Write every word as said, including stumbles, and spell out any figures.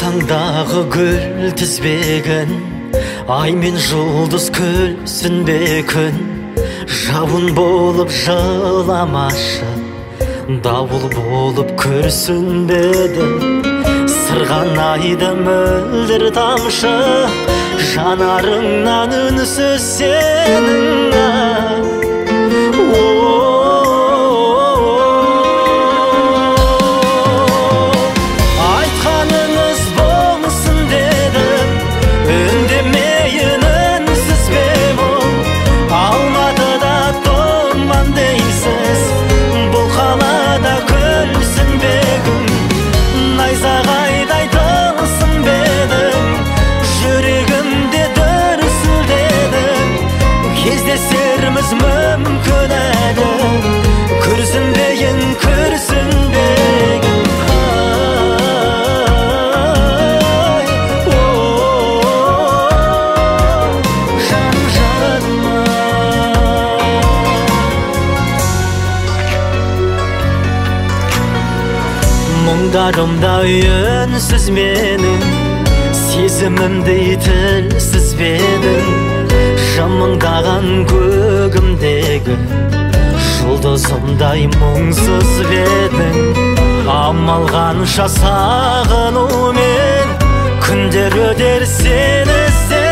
Қарасаң дағы гүл тізбегін, ай мен жұлдыз күлсін бе күн. Жауын болып жыламашы, дауыл болып күрсінбеді. Сырғанайды мөлдір тамшы, жанарыңнан үнсіз сенің. Айтқаныңыз болсын дедім, үндемейін үнсіз бе бұл. Алматыда тұман дейсіз, бұл қалада күлсін бе күн. Найзағайдай тылсым бедім, жүрегімде дүрсілдедім. Кездесерміз мүмкін еді, күрсінбейін, күрсінбейін. Мұңдарымда үнсіз менің, сезімімді тілсіз бедің. Жымыңдаған көгімдегі жұлдызымдай мұңсыз бедің. Амал қанша сағынумен күндер өтер сені іздеп.